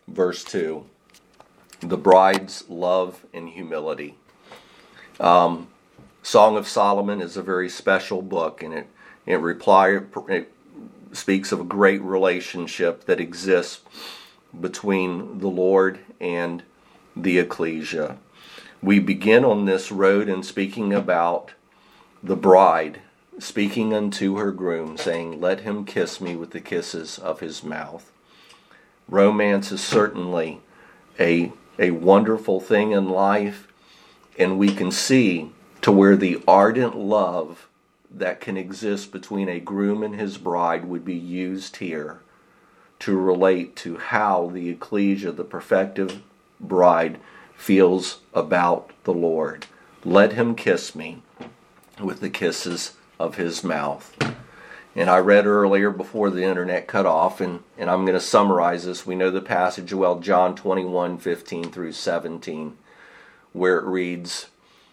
verse 2. The bride's love and humility. Song of Solomon is a very special book, and it speaks of a great relationship that exists between the Lord and the ecclesia. We begin on this road in speaking about the bride speaking unto her groom, saying, "Let him kiss me with the kisses of his mouth." Romance is certainly a wonderful thing in life, and we can see to where the ardent love that can exist between a groom and his bride would be used here to relate to how the ecclesia, the perfective bride, feels about the Lord. Let him kiss me with the kisses of his mouth. And I read earlier before the internet cut off, and I'm going to summarize this. We know the passage well, John 21:15 through 17, where it reads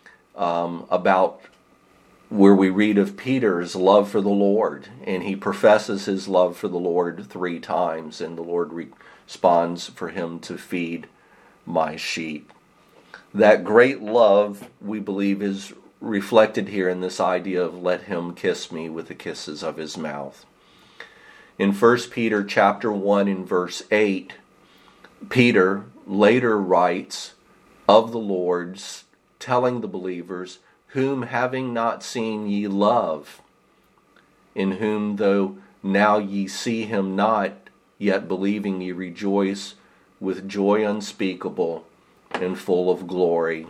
about where we read of Peter's love for the Lord, and he professes his love for the Lord 3 times, and the Lord responds for him to feed my sheep. That great love, we believe, is reflected here in this idea of let him kiss me with the kisses of his mouth. In 1 Peter chapter 1 in verse 8, Peter later writes of the Lord's, telling the believers, "Whom having not seen ye love, in whom though now ye see him not, yet believing ye rejoice with joy unspeakable and full of glory."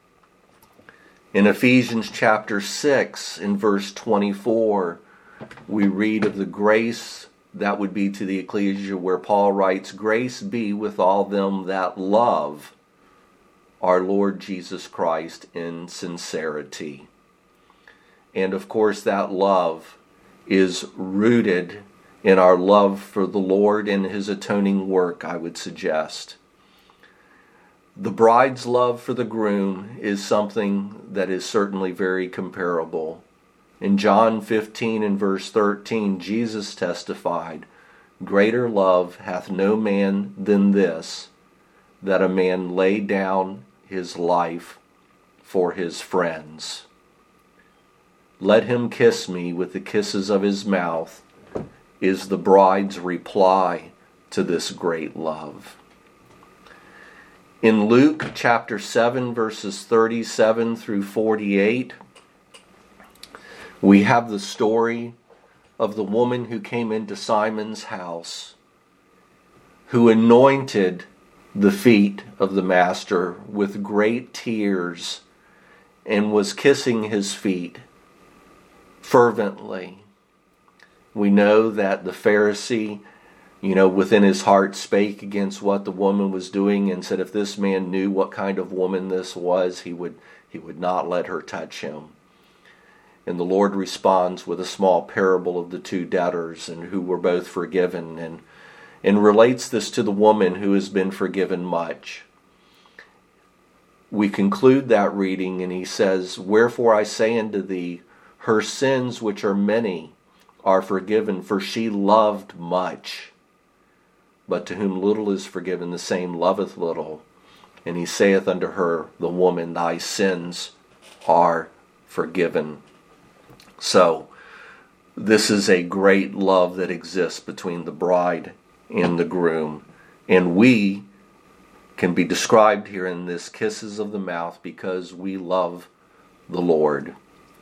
In Ephesians chapter 6, in verse 24, we read of the grace that would be to the ecclesia, where Paul writes, "Grace be with all them that love our Lord Jesus Christ in sincerity." And of course, that love is rooted in our love for the Lord and his atoning work, I would suggest. The bride's love for the groom is something that is certainly very comparable. In John 15 and verse 13, Jesus testified, "Greater love hath no man than this, that a man lay down his life for his friends." Let him kiss me with the kisses of his mouth is the bride's reply to this great love. In Luke chapter 7, verses 37 through 48, we have the story of the woman who came into Simon's house, who anointed the feet of the master with great tears and was kissing his feet fervently. We know that the Pharisee, within his heart spake against what the woman was doing and said if this man knew what kind of woman this was, he would not let her touch him. And the Lord responds with a small parable of the 2 debtors and who were both forgiven, and relates this to the woman who has been forgiven much. We conclude that reading and he says, "Wherefore I say unto thee, her sins which are many are forgiven, for she loved much. But to whom little is forgiven, the same loveth little. And he saith unto her, the woman, thy sins are forgiven." So, this is a great love that exists between the bride and the groom. And we can be described here in this kisses of the mouth because we love the Lord.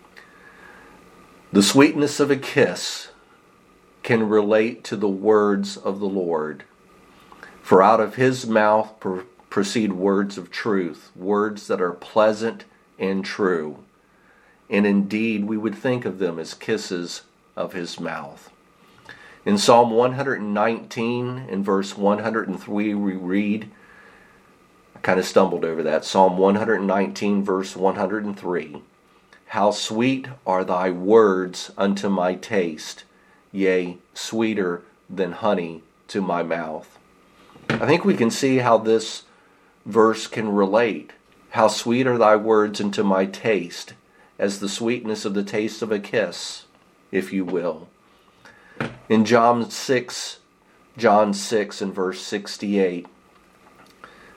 The sweetness of a kiss can relate to the words of the Lord. For out of his mouth proceed words of truth, words that are pleasant and true. And indeed, we would think of them as kisses of his mouth. In Psalm 119, in verse 103, we read, I kind of stumbled over that, Psalm 119, verse 103, "How sweet are thy words unto my taste, yea, sweeter than honey to my mouth." I think we can see how this verse can relate. How sweet are thy words unto my taste, as the sweetness of the taste of a kiss, if you will. In John 6 and verse 68,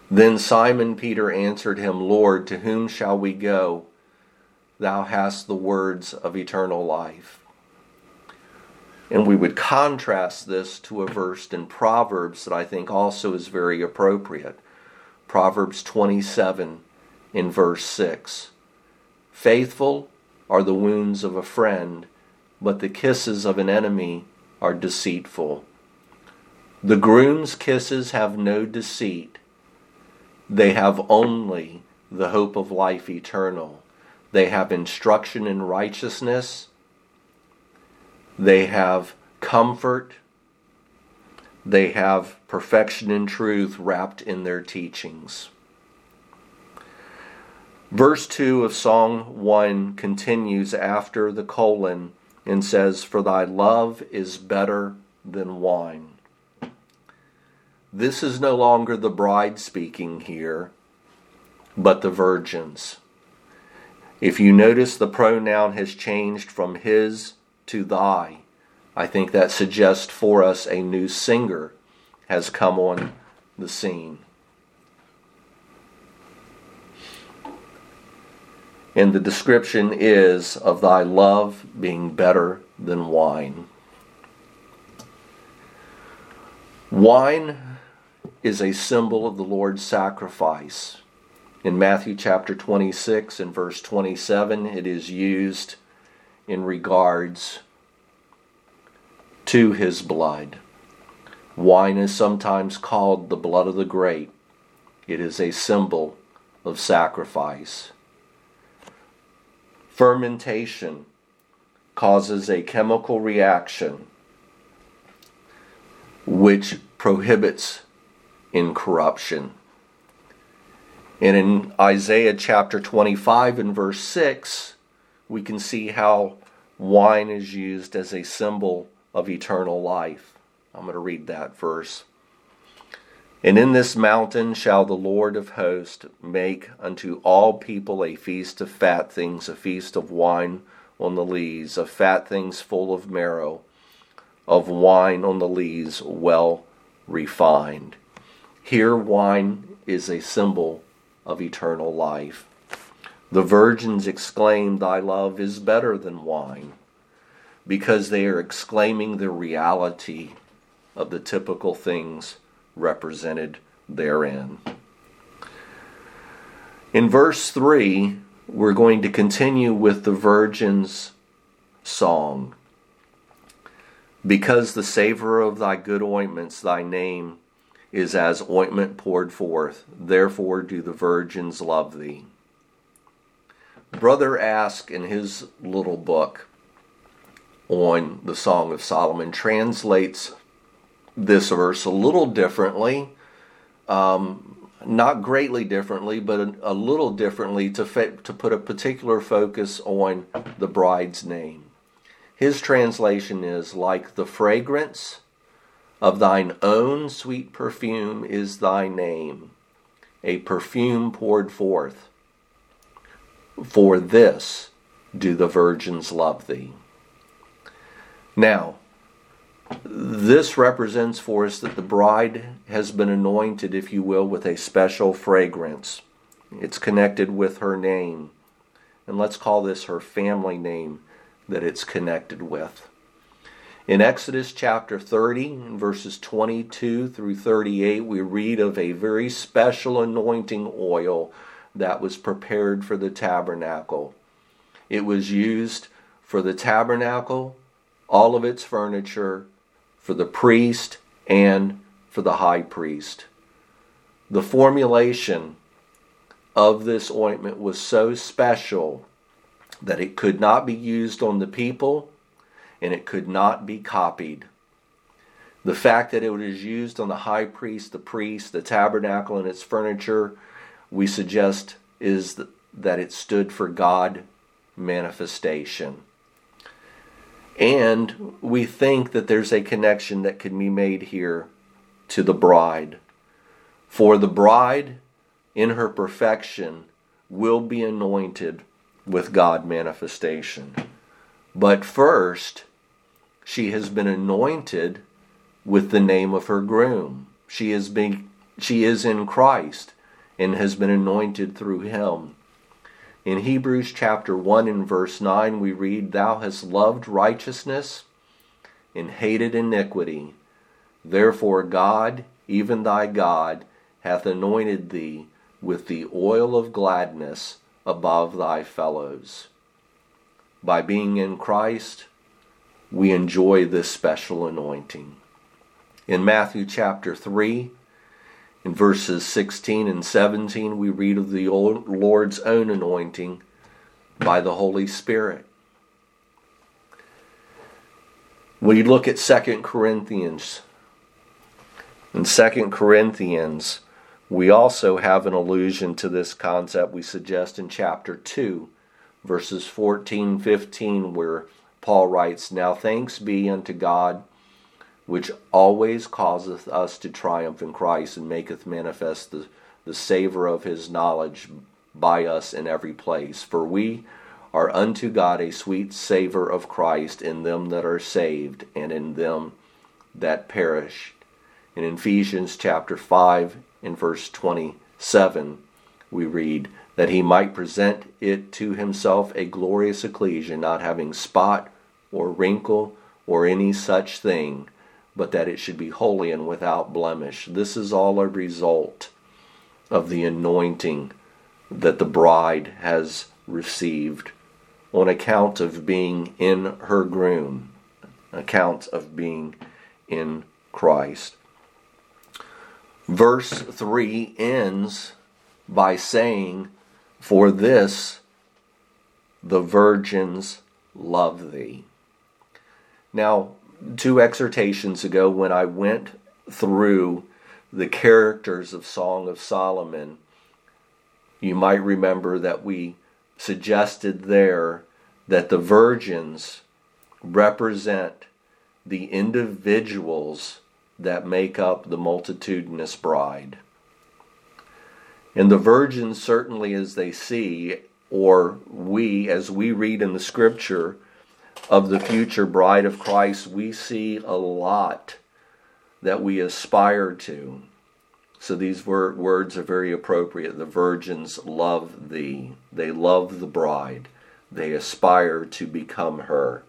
Then Simon Peter answered him, Lord, to whom shall we go? Thou hast the words of eternal life. And we would contrast this to a verse in Proverbs that I think also is very appropriate. Proverbs 27 in verse 6. Faithful are the wounds of a friend, but the kisses of an enemy are deceitful. The groom's kisses have no deceit. They have only the hope of life eternal. They have instruction in righteousness. They have comfort. They have perfection in truth wrapped in their teachings. Verse 2 of Song 1 continues after the colon and says, For thy love is better than wine. This is no longer the bride speaking here, but the virgins. If you notice, the pronoun has changed from his to thy. I think that suggests for us a new singer has come on the scene. And the description is of thy love being better than wine. Wine is a symbol of the Lord's sacrifice. In Matthew chapter 26 and verse 27, it is used in regards to his blood. Wine is sometimes called the blood of the grape. It is a symbol of sacrifice. Fermentation causes a chemical reaction which prohibits incorruption. And in Isaiah chapter 25 and verse 6, we can see how wine is used as a symbol of eternal life. I'm going to read that verse. And in this mountain shall the Lord of hosts make unto all people a feast of fat things, a feast of wine on the lees, of fat things full of marrow, of wine on the lees well refined. Here wine is a symbol of eternal life. The virgins exclaim, Thy love is better than wine, because they are exclaiming the reality of the typical things represented therein. In verse 3, we're going to continue with the virgin's song. Because the savor of thy good ointments, thy name is as ointment poured forth, therefore do the virgins love thee. Brother Ask, in his little book on the Song of Solomon, translates this verse a little differently, not greatly differently, but a little differently to put a particular focus on the bride's name. His translation is, like the fragrance of thine own sweet perfume is thy name, a perfume poured forth. For this do the virgins love thee. Now, this represents for us that the bride has been anointed, if you will, with a special fragrance. It's connected with her name. And let's call this her family name that it's connected with. In Exodus chapter 30, verses 22 through 38, we read of a very special anointing oil that was prepared for the tabernacle. It was used for the tabernacle, all of its furniture, for the priest, and for the high priest. The formulation of this ointment was so special that it could not be used on the people, and it could not be copied. The fact that it was used on the high priest, the tabernacle, and its furniture, we suggest is that it stood for God manifestation. And we think that there's a connection that can be made here to the bride. For the bride, in her perfection, will be anointed with God manifestation. But first, she has been anointed with the name of her groom. She is in Christ. and has been anointed through him. In Hebrews chapter 1 and verse 9 we read, "Thou hast loved righteousness and hated iniquity. Therefore God, even thy God, hath anointed thee with the oil of gladness above thy fellows." By being in Christ, we enjoy this special anointing. In Matthew chapter 3, in verses 16 and 17, we read of the Lord's own anointing by the Holy Spirit. We look at 2 Corinthians. In 2 Corinthians, we also have an allusion to this concept we suggest in chapter 2, verses 14, 15, where Paul writes, "Now thanks be unto God, which always causeth us to triumph in Christ, and maketh manifest the savour of his knowledge by us in every place. For we are unto God a sweet savour of Christ in them that are saved, and in them that perish." In Ephesians chapter 5, in verse 27, we read, "That he might present it to himself a glorious ecclesia, not having spot or wrinkle or any such thing, but that it should be holy and without blemish." This is all a result of the anointing that the bride has received on account of being in her groom, account of being in Christ. Verse 3 ends by saying, "For this the virgins love thee." Now, 2 exhortations ago, when I went through the characters of Song of Solomon, you might remember that we suggested there that the virgins represent the individuals that make up the multitudinous bride. And the virgins, certainly as they see, or we, as we read in the scripture of the future bride of Christ, we see a lot that we aspire to. So these words are very appropriate. The virgins love thee. They love the bride. They aspire to become her.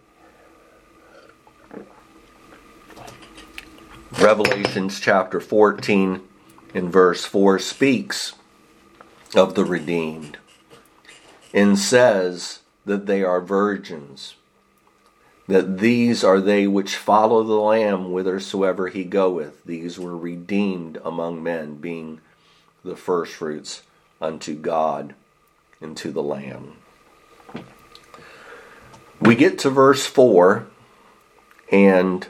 Revelations chapter 14 in verse 4 speaks of the redeemed and says that they are virgins, that these are they which follow the Lamb whithersoever he goeth. These were redeemed among men, being the firstfruits unto God and to the Lamb. We get to verse 4, and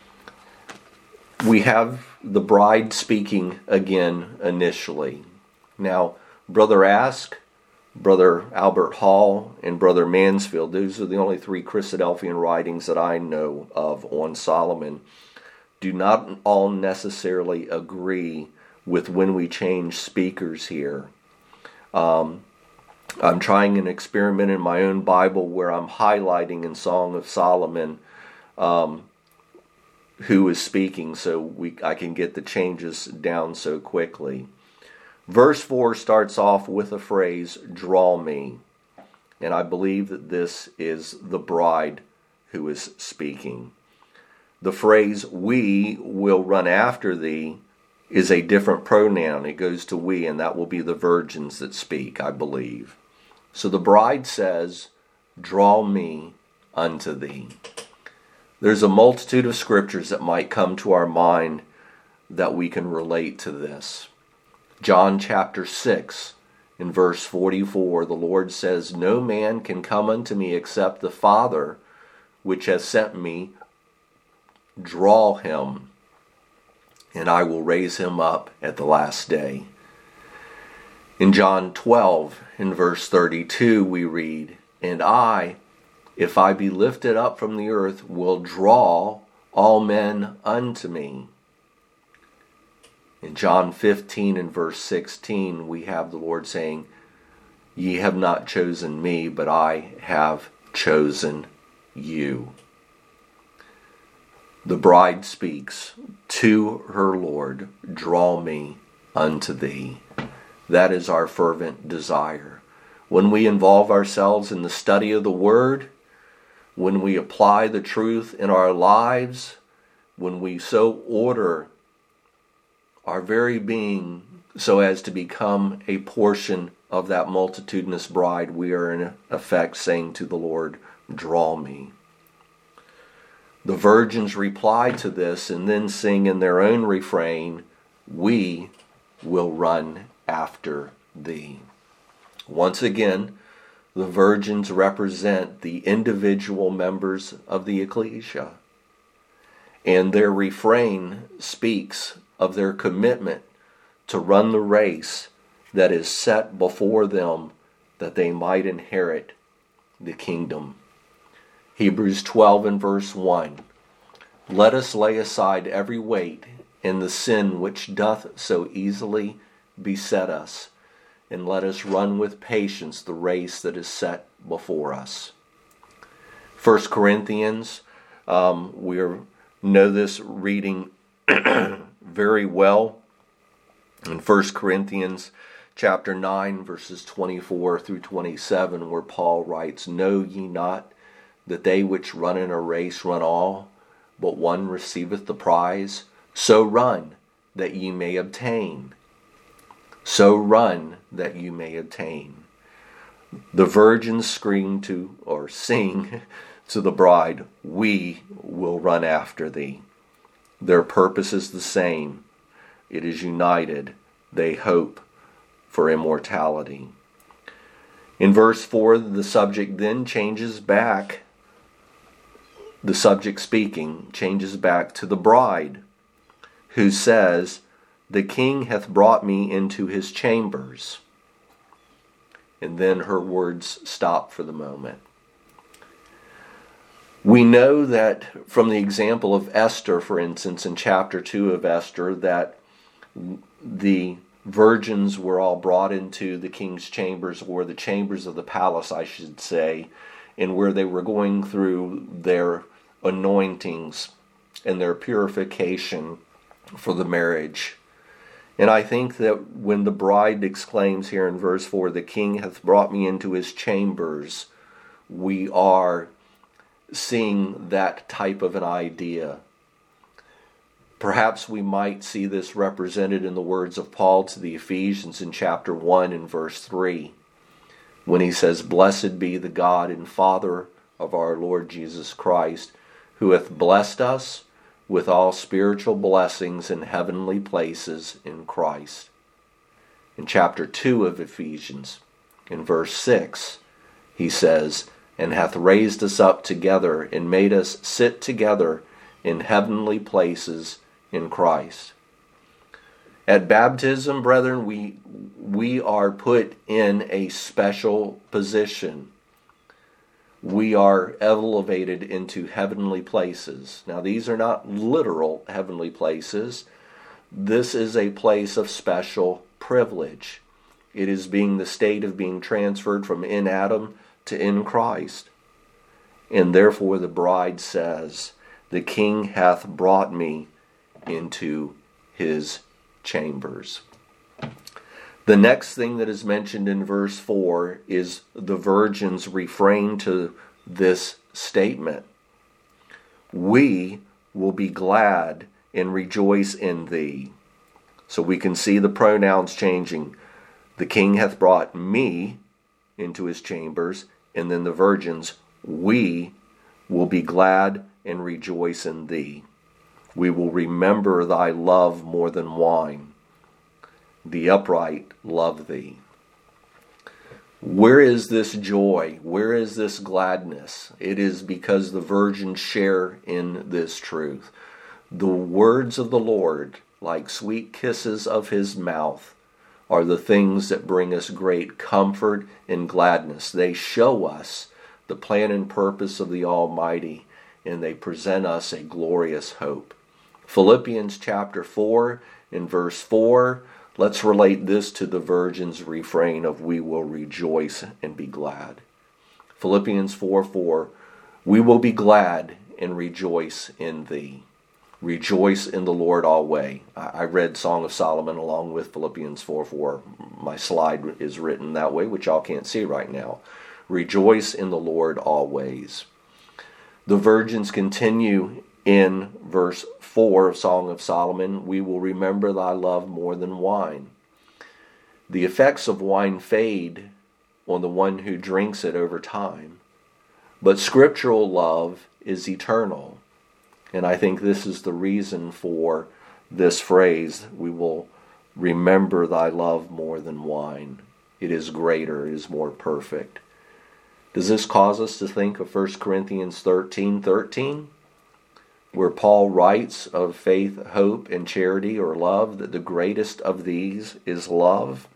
we have the bride speaking again initially. Now, Brother Ask, Brother Albert Hall, and Brother Mansfield, those are the only 3 Christadelphian writings that I know of on Solomon, do not all necessarily agree with when we change speakers here. I'm trying an experiment in my own Bible where I'm highlighting in Song of Solomon who is speaking, so I can get the changes down so quickly. Verse 4 starts off with a phrase, "Draw me." And I believe that this is the bride who is speaking. The phrase, "we will run after thee," is a different pronoun. It goes to we, and that will be the virgins that speak, I believe. So the bride says, "Draw me unto thee." There's a multitude of scriptures that might come to our mind that we can relate to this. John chapter 6, in verse 44, the Lord says, "No man can come unto me except the Father which has sent me draw him, and I will raise him up at the last day." In John 12, in verse 32, we read, "And I, if I be lifted up from the earth, will draw all men unto me." In John 15 and verse 16, we have the Lord saying, "Ye have not chosen me, but I have chosen you." The bride speaks to her Lord, "Draw me unto thee." That is our fervent desire. When we involve ourselves in the study of the Word, when we apply the truth in our lives, when we so order our very being so as to become a portion of that multitudinous bride, we are in effect saying to the Lord, draw me. The virgins reply to this and then sing in their own refrain, we will run after thee. Once again, the virgins represent the individual members of the ecclesia, and their refrain speaks of their commitment to run the race that is set before them that they might inherit the kingdom. Hebrews 12 and verse 1. Let us lay aside every weight and the sin which doth so easily beset us, and let us run with patience the race that is set before us. 1 Corinthians, we know this reading very well. In 1 Corinthians chapter 9, verses 24 through 27, where Paul writes, know ye not that they which run in a race run all, but one receiveth the prize? So run, that ye may obtain. So run, that you may obtain. The virgins scream to, or sing to the bride, we will run after thee. Their purpose is the same. It is united. They hope for immortality. In verse 4, the subject then changes back. The subject speaking changes back to the bride, who says, the king hath brought me into his chambers. And then her words stop for the moment. We know that from the example of Esther, for instance, in chapter 2 of Esther, that the virgins were all brought into the king's chambers, or the chambers of the palace, I should say, and where they were going through their anointings and their purification for the marriage. And I think that when the bride exclaims here in verse 4, the king hath brought me into his chambers, we are seeing that type of an idea. Perhaps we might see this represented in the words of Paul to the Ephesians in chapter 1 and verse 3, when he says, blessed be the God and Father of our Lord Jesus Christ, who hath blessed us with all spiritual blessings in heavenly places in Christ. In chapter 2 of Ephesians, in verse 6, he says, and hath raised us up together and made us sit together in heavenly places in Christ. At baptism, brethren, we are put in a special position. We are elevated into heavenly places. Now, these are not literal heavenly places. This is a place of special privilege. It is being the state of being transferred from in Adam to in Christ. And therefore the bride says, the king hath brought me into his chambers. The next thing that is mentioned in verse 4 is the virgins refrain to this statement. We will be glad and rejoice in thee. So we can see the pronouns changing. The king hath brought me into his chambers, and then the virgins, we will be glad and rejoice in thee. We will remember thy love more than wine. The upright love thee. Where is this joy? Where is this gladness? It is because the virgins share in this truth. The words of the Lord, like sweet kisses of his mouth, are the things that bring us great comfort and gladness. They show us the plan and purpose of the Almighty, and they present us a glorious hope. Philippians chapter 4 and verse 4, let's relate this to the virgin's refrain of we will rejoice and be glad. Philippians 4:4, we will be glad and rejoice in thee. Rejoice in the Lord always. I read Song of Solomon along with Philippians 4:4. My slide is written that way, which y'all can't see right now. Rejoice in the Lord always. The virgins continue in verse 4 of Song of Solomon. We will remember thy love more than wine. The effects of wine fade on the one who drinks it over time, but scriptural love is eternal. And I think this is the reason for this phrase, we will remember thy love more than wine. It is greater, it is more perfect. Does this cause us to think of 1 Corinthians 13:13, where Paul writes of faith, hope, and charity or love, that the greatest of these is love?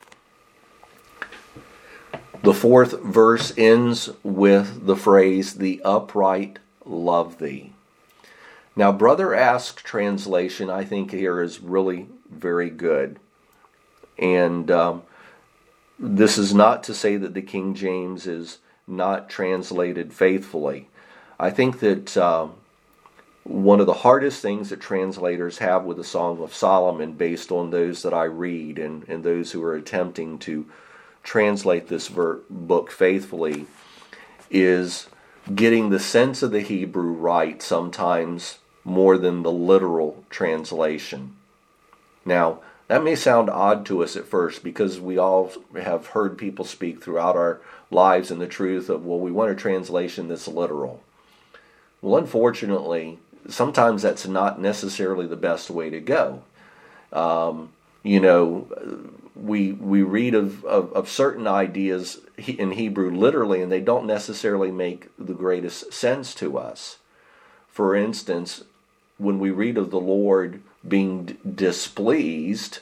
The 4th verse ends with the phrase, the upright love thee. Now, Brother Ask translation, I think here is really very good. And this is not to say that the King James is not translated faithfully. I think that one of the hardest things that translators have with the Song of Solomon, based on those that I read and those who are attempting to translate this book faithfully, is getting the sense of the Hebrew right sometimes more than the literal translation. Now, that may sound odd to us at first, because we all have heard people speak throughout our lives in the truth of, well, we want a translation that's literal. Well, unfortunately, sometimes that's not necessarily the best way to go. We read of certain ideas in Hebrew literally, and they don't necessarily make the greatest sense to us. For instance, when we read of the Lord being displeased,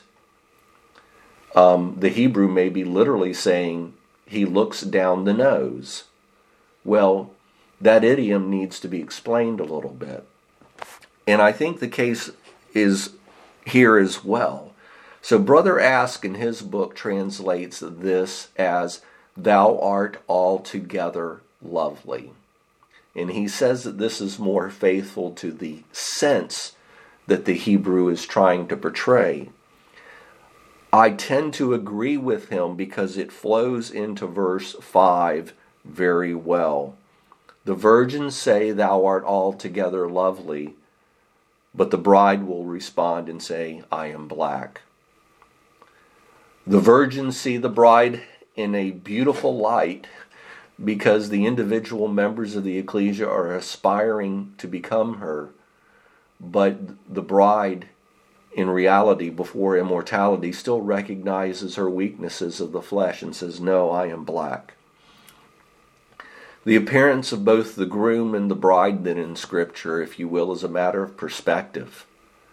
the Hebrew may be literally saying he looks down the nose. Well, that idiom needs to be explained a little bit. And I think the case is here as well. So Brother Ask in his book translates this as, thou art altogether lovely. And he says that this is more faithful to the sense that the Hebrew is trying to portray. I tend to agree with him because it flows into verse 5 very well. The virgins say, thou art altogether lovely, but the bride will respond and say, I am black. The virgins see the bride in a beautiful light because the individual members of the ecclesia are aspiring to become her. But the bride, in reality, before immortality, still recognizes her weaknesses of the flesh and says, no, I am black. The appearance of both the groom and the bride then in Scripture, if you will, is a matter of perspective.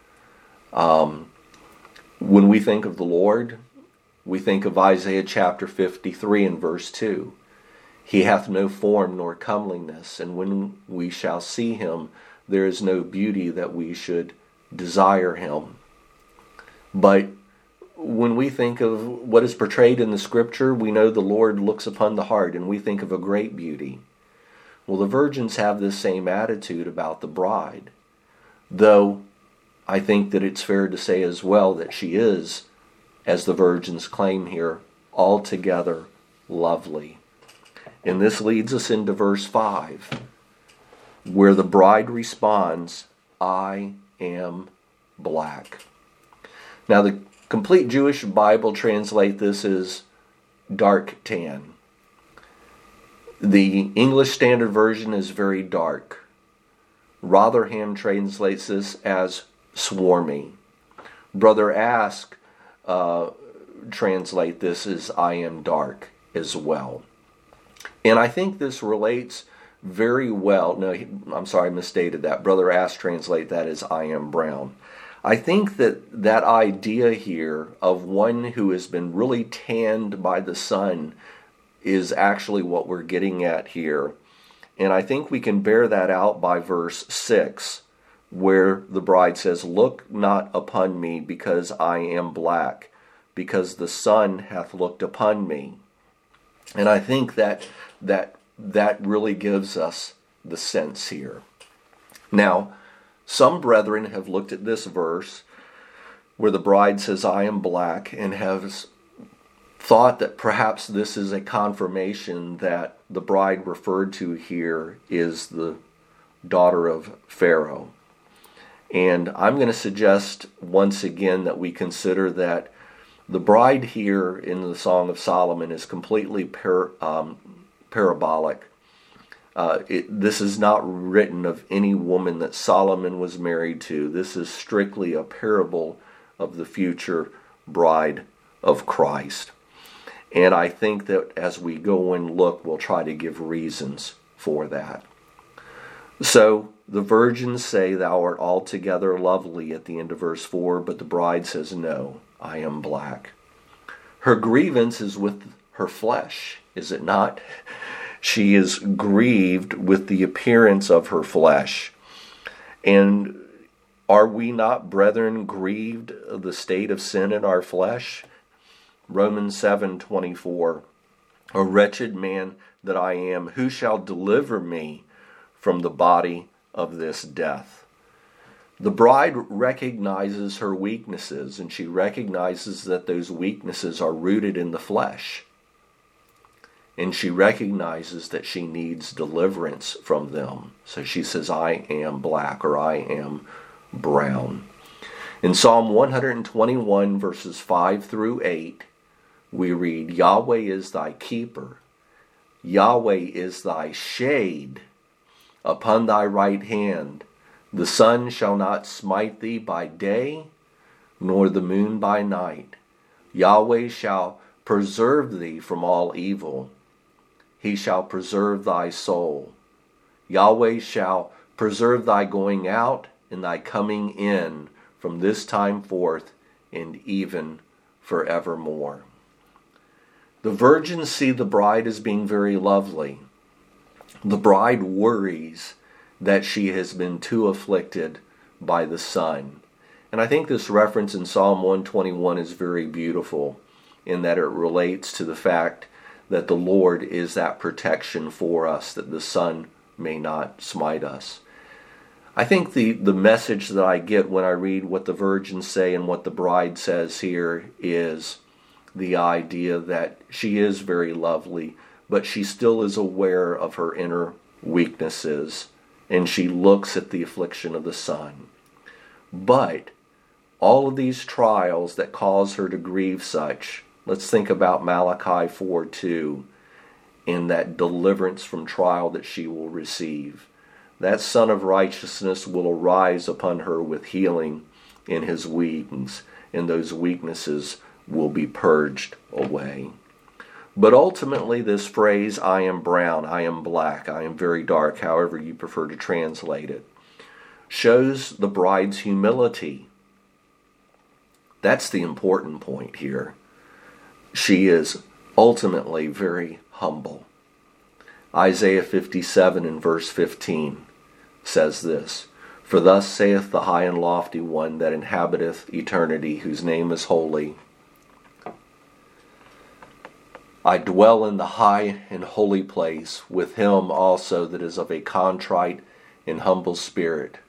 When we think of the Lord, we think of Isaiah chapter 53 and verse 2. He hath no form nor comeliness, and when we shall see him, there is no beauty that we should desire him. But when we think of what is portrayed in the Scripture, we know the Lord looks upon the heart, and we think of a great beauty. Well, the virgins have this same attitude about the bride, though I think that it's fair to say as well that she is, as the virgins claim here, altogether lovely. And this leads us into verse 5, where the bride responds, I am black. Now, the Complete Jewish Bible translate this as dark tan. The English Standard Version is very dark. Rotherham translates this as swarmy. Brother Ask translate this as I am dark as well. And I think this relates very well. No, I'm sorry, I misstated that. Brother Ask translate that as I am brown. I think that idea here of one who has been really tanned by the sun is actually what we're getting at here. And I think we can bear that out by verse 6, where the bride says, look not upon me because I am black, because the sun hath looked upon me. And I think that really gives us the sense here. Now, Some brethren have looked at this verse where the bride says, I am black, and have thought that perhaps this is a confirmation that the bride referred to here is the daughter of Pharaoh. And I'm going to suggest once again that we consider that the bride here in the Song of Solomon is completely parabolic. This is not written of any woman that Solomon was married to. This is strictly a parable of the future bride of Christ. And I think that as we go and look, we'll try to give reasons for that. So the virgins say, thou art altogether lovely at the end of verse 4, but the bride says, no, I am black. Her grievance is with her flesh, is it not? She is grieved with the appearance of her flesh. And are we not, brethren, grieved of the state of sin in our flesh? Romans 7:24, a wretched man that I am, who shall deliver me from the body of this death? The bride recognizes her weaknesses, and she recognizes that those weaknesses are rooted in the flesh. And she recognizes that she needs deliverance from them. So she says, I am black, or I am brown. In Psalm 121, verses 5 through 8, we read, Yahweh is thy keeper. Yahweh is thy shade upon thy right hand. The sun shall not smite thee by day, nor the moon by night. Yahweh shall preserve thee from all evil. He shall preserve thy soul. Yahweh shall preserve thy going out and thy coming in from this time forth and even forevermore. The virgins see the bride as being very lovely. The bride worries that she has been too afflicted by the sun. And I think this reference in Psalm 121 is very beautiful in that it relates to the fact that the Lord is that protection for us, that the sun may not smite us. I think the message that I get when I read what the virgins say and what the bride says here is the idea that she is very lovely, but she still is aware of her inner weaknesses, and she looks at the affliction of the sun. But all of these trials that cause her to grieve such, let's think about Malachi 4:2 and that deliverance from trial that she will receive. That Son of Righteousness will arise upon her with healing in his wings, and those weaknesses will be purged away. But ultimately this phrase, I am brown, I am black, I am very dark, however you prefer to translate it, shows the bride's humility. That's the important point here. She is ultimately very humble. Isaiah 57 and verse 15 says this, For thus saith the high and lofty one that inhabiteth eternity, whose name is holy. I dwell in the high and holy place with him also that is of a contrite and humble spirit,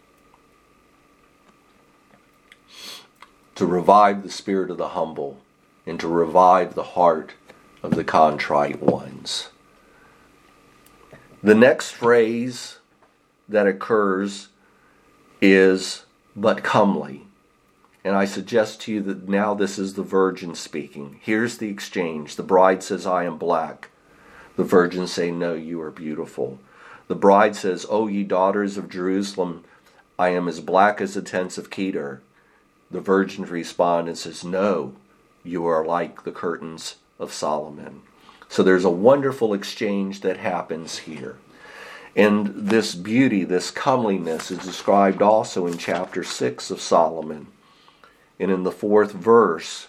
to revive the spirit of the humble and to revive the heart of the contrite ones. The next phrase that occurs is, but comely. And I suggest to you that now this is the virgin speaking. Here's the exchange. The bride says, I am black. The virgins say, no, you are beautiful. The bride says, O ye daughters of Jerusalem, I am as black as the tents of Kedar. The virgins respond and says, no, you are like the curtains of Solomon. So there's a wonderful exchange that happens here. And this beauty, this comeliness is described also in chapter 6 of Solomon. And in the 4th verse,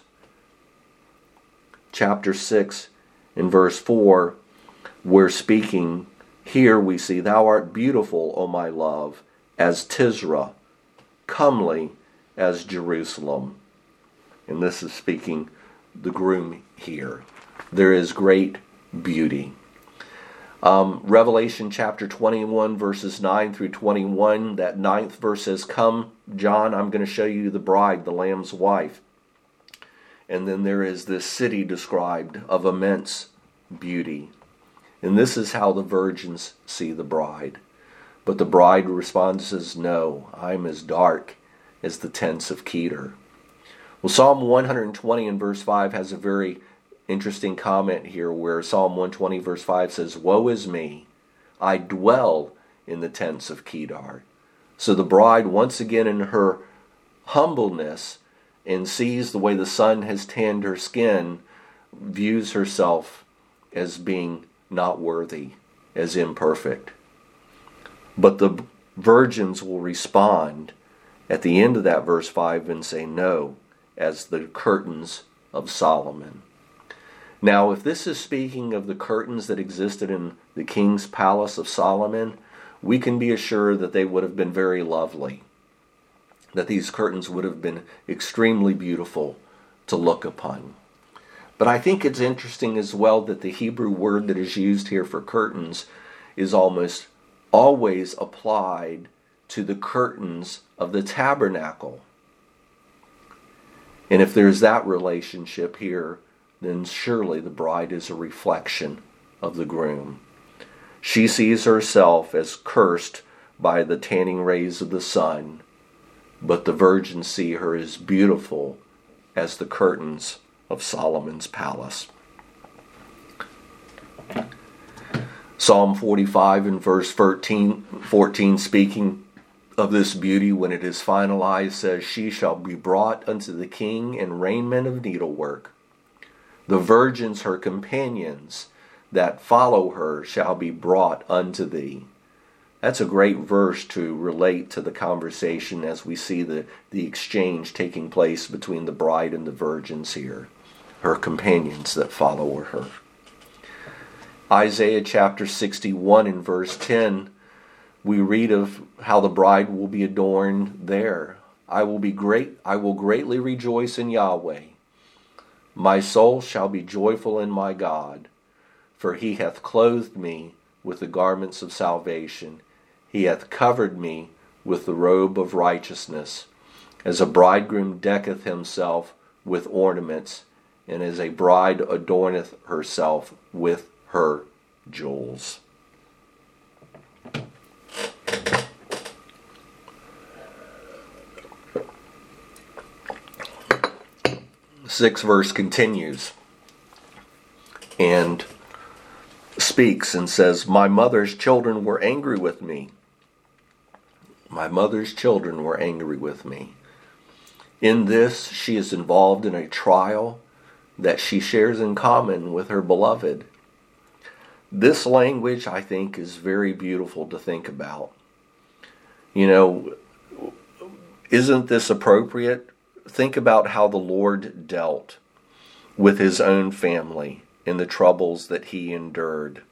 chapter 6 in verse 4, we're speaking, here we see, Thou art beautiful, O my love, as Tisra, comely as Jerusalem. And this is speaking the groom here. There is great beauty. Revelation chapter 21, verses 9 through 21, that 9th verse says, "Come, John, I'm going to show you the bride, the Lamb's wife." And then there is this city described of immense beauty. And this is how the virgins see the bride. But the bride responds and says, "No, I'm as dark as the tents of Kedar." Well, Psalm 120 in verse 5 has a very interesting comment here where Psalm 120 verse 5 says, "Woe is me, I dwell in the tents of Kedar." So the bride, once again in her humbleness, and sees the way the sun has tanned her skin, views herself as being not worthy, as imperfect. But the virgins will respond at the end of that verse 5 and say, "No, as the curtains of Solomon." Now, if this is speaking of the curtains that existed in the king's palace of Solomon, we can be assured that they would have been very lovely, that these curtains would have been extremely beautiful to look upon. But I think it's interesting as well that the Hebrew word that is used here for curtains is almost always applied to the curtains of the tabernacle. And if there's that relationship here, then surely the bride is a reflection of the groom. She sees herself as cursed by the tanning rays of the sun, but the virgins see her as beautiful as the curtains of Solomon's palace. Psalm 45 in verse 14, speaking of this beauty when it is finalized, says, "She shall be brought unto the king in raiment of needlework. The virgins, her companions, that follow her, shall be brought unto thee." That's a great verse to relate to the conversation as we see the exchange taking place between the bride and the virgins here, her companions that follow her. Isaiah chapter 61 in verse 10, we read of how the bride will be adorned there. I will greatly rejoice in Yahweh. My soul shall be joyful in my God, for he hath clothed me with the garments of salvation. He hath covered me with the robe of righteousness, as a bridegroom decketh himself with ornaments, and as a bride adorneth herself with her jewels. The 6th verse continues and speaks and says, "My mother's children were angry with me. My mother's children were angry with me." In this, she is involved in a trial that she shares in common with her beloved. This language, I think, is very beautiful to think about. You know, isn't this appropriate? Think about how the Lord dealt with his own family in the troubles that he endured.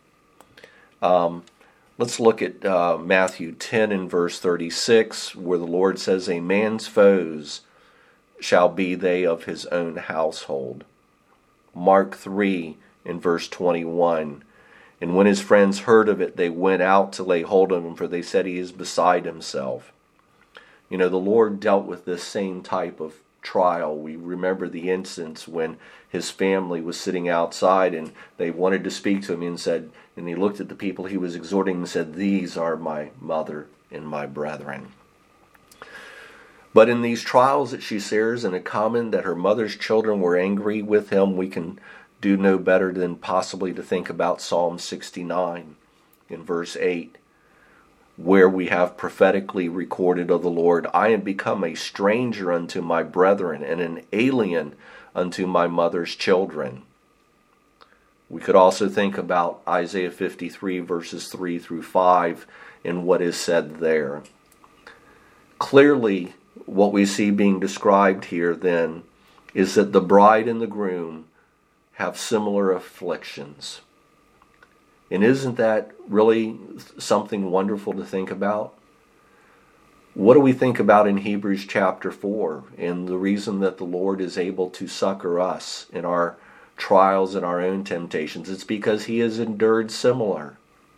Let's look at Matthew 10 and verse 36, where the Lord says, "A man's foes shall be they of his own household." Mark 3 in verse 21, "And when his friends heard of it, they went out to lay hold of him, for they said he is beside himself." You know, the Lord dealt with this same type of trial. We remember the instance when his family was sitting outside and they wanted to speak to him and he looked at the people he was exhorting and said, "These are my mother and my brethren." But in these trials that she shares in a common that her mother's children were angry with him, we can do no better than possibly to think about Psalm 69 in verse 8, where we have prophetically recorded of the Lord, "I am become a stranger unto my brethren, and an alien unto my mother's children." We could also think about Isaiah 53 verses 3 through 5 and what is said there. Clearly, what we see being described here then is that the bride and the groom have similar afflictions. And isn't that really something wonderful to think about? What do we think about in Hebrews chapter 4 and the reason that the Lord is able to succor us in our trials and our own temptations? It's because he has endured similar.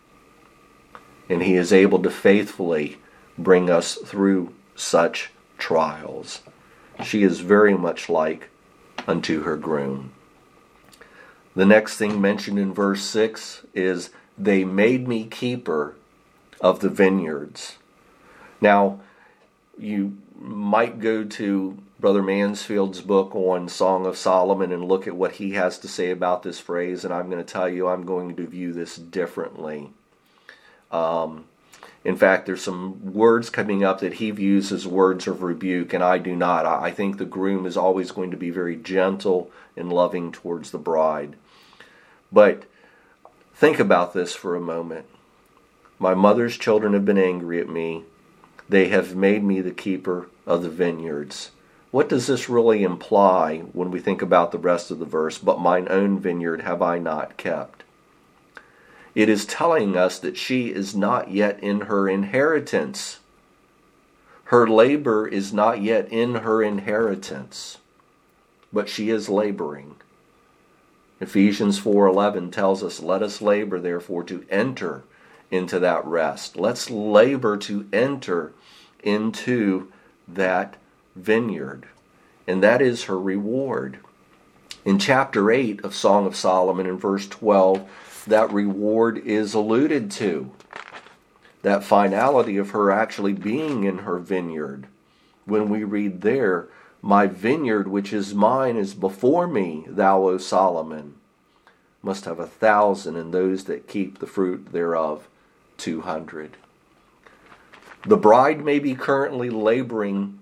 and He is able to faithfully bring us through such trials. She is very much like unto her groom. The next thing mentioned in verse 6 is, they made me keeper of the vineyards. Now, you might go to Brother Mansfield's book on Song of Solomon and look at what he has to say about this phrase, and I'm going to tell you I'm going to view this differently. In fact, there's some words coming up that he views as words of rebuke, and I do not. I think the groom is always going to be very gentle and loving towards the bride. But think about this for a moment. My mother's children have been angry at me. They have made me the keeper of the vineyards. What does this really imply when we think about the rest of the verse? But mine own vineyard have I not kept. It is telling us that she is not yet in her inheritance. Her labor is not yet in her inheritance, but she is laboring. Ephesians 4:11 tells us, let us labor therefore to enter into that rest. Let's labor to enter into that vineyard. And that is her reward. In chapter 8 of Song of Solomon, in verse 12, that reward is alluded to. That finality of her actually being in her vineyard. When we read there, my vineyard which is mine is before me, thou, O Solomon, must have 1,000, and those that keep the fruit thereof 200. The bride may be currently laboring,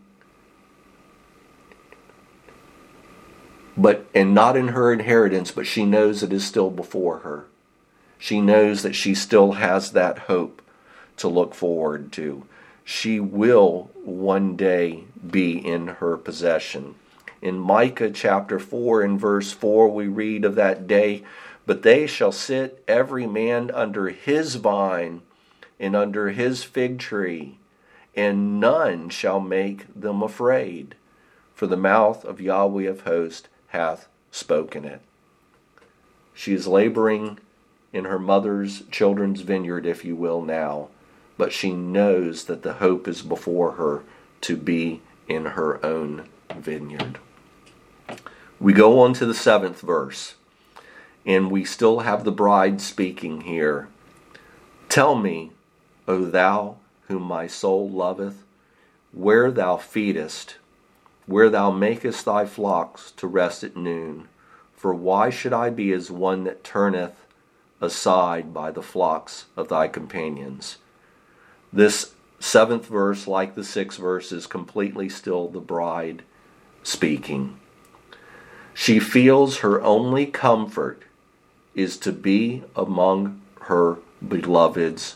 and not in her inheritance, but she knows it is still before her. She knows that she still has that hope to look forward to. She will one day be in her possession. In Micah chapter 4 and verse 4 we read of that day, but they shall sit every man under his vine and under his fig tree, and none shall make them afraid, for the mouth of Yahweh of hosts hath spoken it. She is laboring in her mother's children's vineyard, if you will, now, but she knows that the hope is before her to be in her own vineyard. We go on to the 7th verse, and we still have the bride speaking here. Tell me, O thou whom my soul loveth, where thou feedest, where thou makest thy flocks to rest at noon. For why should I be as one that turneth aside by the flocks of thy companions? This 7th verse, like the 6th verse, is completely still the bride speaking. She feels her only comfort is to be among her beloved's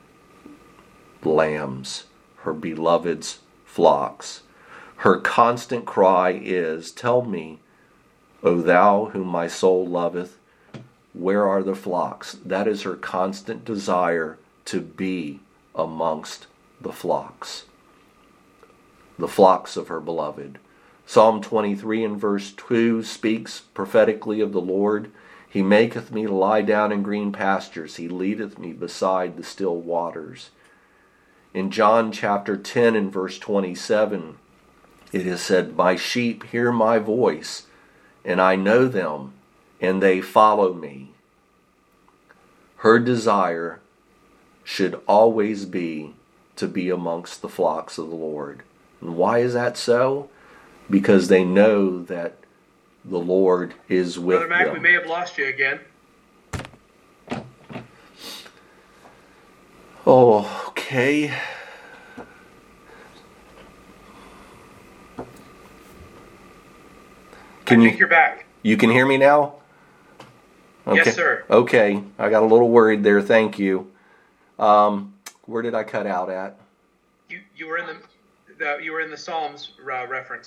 lambs, her beloved's flocks. Her constant cry is, tell me, O thou whom my soul loveth, where are the flocks? That is her constant desire, to be amongst the flocks of her beloved. Psalm 23 and verse 2 speaks prophetically of the Lord. He maketh me to lie down in green pastures. He leadeth me beside the still waters. In John chapter 10 and verse 27, it is said, my sheep hear my voice, and I know them, and they follow me. Her desire should always be to be amongst the flocks of the Lord. And why is that so? Because they know that the Lord is with them. Brother Mac, we may have lost you again. Oh, okay. I think you're back. You can hear me now? Okay. Yes, sir. Okay. I got a little worried there. Thank you. Where did I cut out at? You were in the Psalms reference.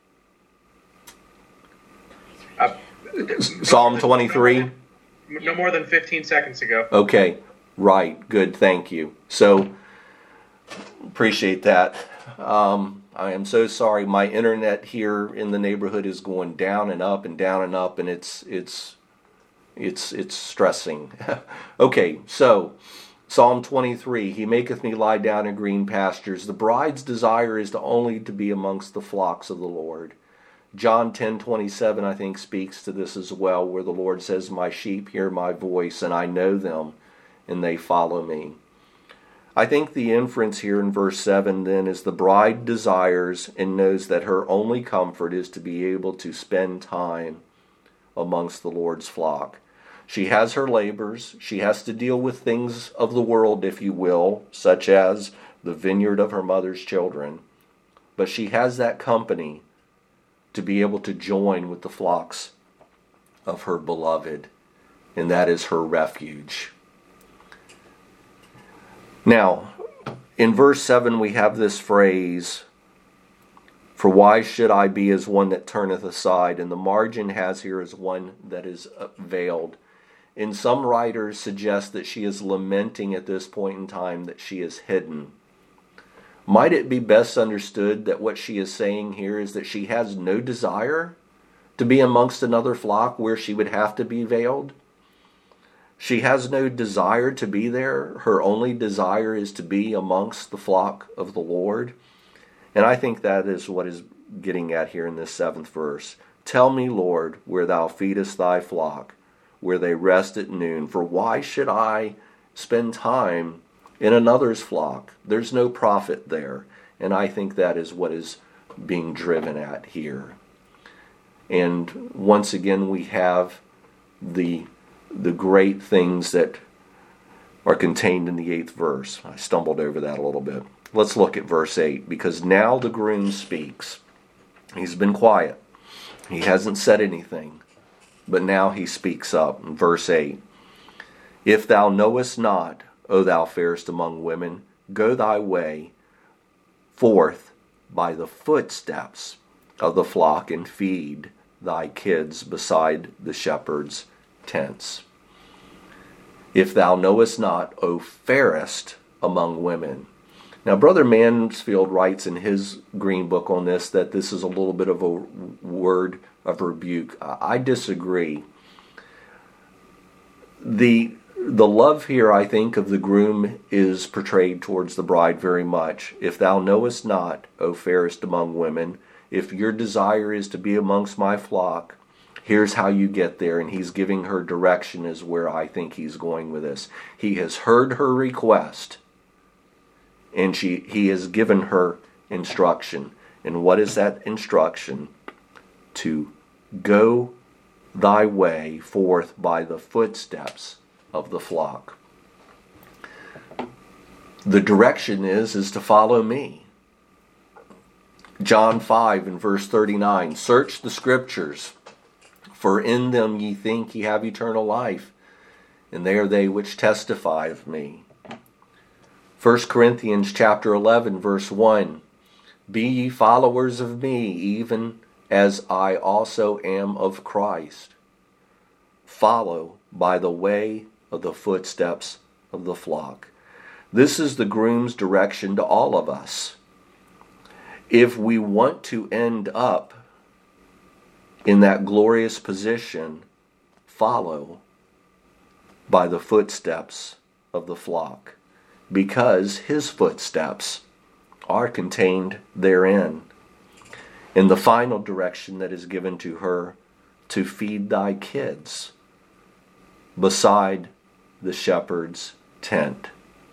Psalm 23? No more than 15 seconds ago. Okay. Right. Good. Thank you. So, appreciate that. I am so sorry. My internet here in the neighborhood is going down and up and down and up, and it's stressing. Okay, so Psalm 23, He maketh me lie down in green pastures. The bride's desire is to only to be amongst the flocks of the Lord. John 10:27, I think, speaks to this as well, where the Lord says, my sheep hear my voice, and I know them, and they follow me. I think the inference here in verse 7 then is the bride desires and knows that her only comfort is to be able to spend time amongst the Lord's flock. She has her labors. She has to deal with things of the world, if you will, such as the vineyard of her mother's children. But she has that company to be able to join with the flocks of her beloved, and that is her refuge. Now, in verse 7 we have this phrase, for why should I be as one that turneth aside? And the margin has here as one that is veiled. And some writers suggest that she is lamenting at this point in time that she is hidden. Might it be best understood that what she is saying here is that she has no desire to be amongst another flock where she would have to be veiled? She has no desire to be there. Her only desire is to be amongst the flock of the Lord. And I think that is what is getting at here in this 7th verse. Tell me, Lord, where thou feedest thy flock, where they rest at noon. For why should I spend time in another's flock? There's no profit there. And I think that is what is being driven at here. And once again, we have the great things that are contained in the 8th verse. I stumbled over that a little bit. Let's look at verse 8, because now the groom speaks. He's been quiet. He hasn't said anything, but now he speaks up. In verse 8, if thou knowest not, O thou fairest among women, go thy way forth by the footsteps of the flock and feed thy kids beside the shepherd's tents. If thou knowest not, O fairest among women. Now, Brother Mansfield writes in his green book on this that this is a little bit of a word of rebuke. I disagree. The love here, I think, of the groom is portrayed towards the bride very much. If thou knowest not, O fairest among women, if your desire is to be amongst my flock, here's how you get there. And he's giving her direction is where I think he's going with this. He has heard her request, and he has given her instruction. And what is that instruction? To go thy way forth by the footsteps of the flock. The direction is to follow me. John 5 and verse 39, search the scriptures, for in them ye think ye have eternal life, and they are they which testify of me. 1 Corinthians chapter 11 verse 1, be ye followers of me, even as I also am of Christ. Follow by the way of the footsteps of the flock. This is the groom's direction to all of us. If we want to end up in that glorious position, follow by the footsteps of the flock, because his footsteps are contained therein. In the final direction that is given to her, to feed thy kids beside the shepherd's tent.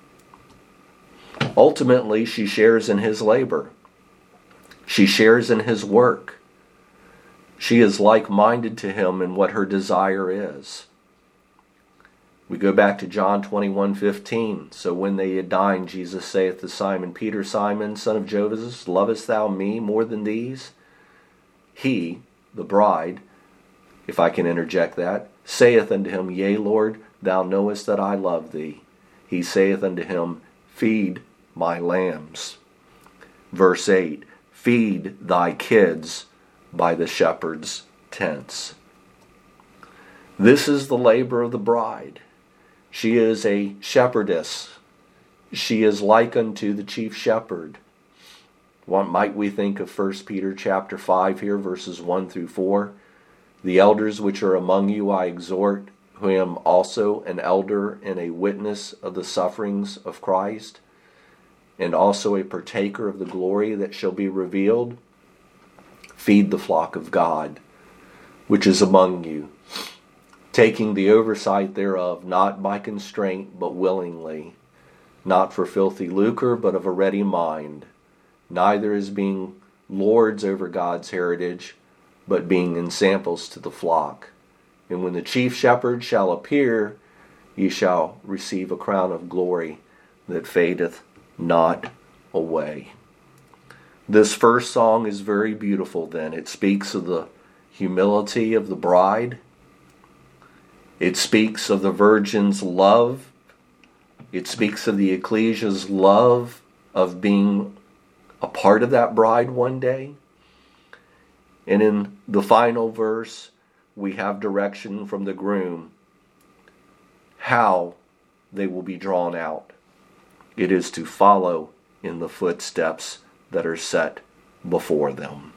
Ultimately, she shares in his labor. She shares in his work. She is like-minded to him in what her desire is. We go back to John 21:15. So when they had dined, Jesus saith to Simon Peter, Simon, son of Jonas, lovest thou me more than these? He, the bride, if I can interject that, saith unto him, Yea, Lord, thou knowest that I love thee. He saith unto him, Feed my lambs. Verse 8, feed thy kids by the shepherd's tents. This is the labor of the bride. She is a shepherdess. She is like unto the chief shepherd. What might we think of 1 Peter chapter 5 here, verses 1 through 4? The elders which are among you I exhort, who am also an elder and a witness of the sufferings of Christ, and also a partaker of the glory that shall be revealed, feed the flock of God, which is among you, taking the oversight thereof, not by constraint, but willingly, not for filthy lucre, but of a ready mind, neither as being lords over God's heritage, but being ensamples to the flock. And when the chief shepherd shall appear, ye shall receive a crown of glory that fadeth not away. This first song is very beautiful then. It speaks of the humility of the bride. It speaks of the virgin's love. It speaks of the ecclesia's love of being a part of that bride one day. And in the final verse, we have direction from the groom how they will be drawn out. It is to follow in the footsteps that are set before them.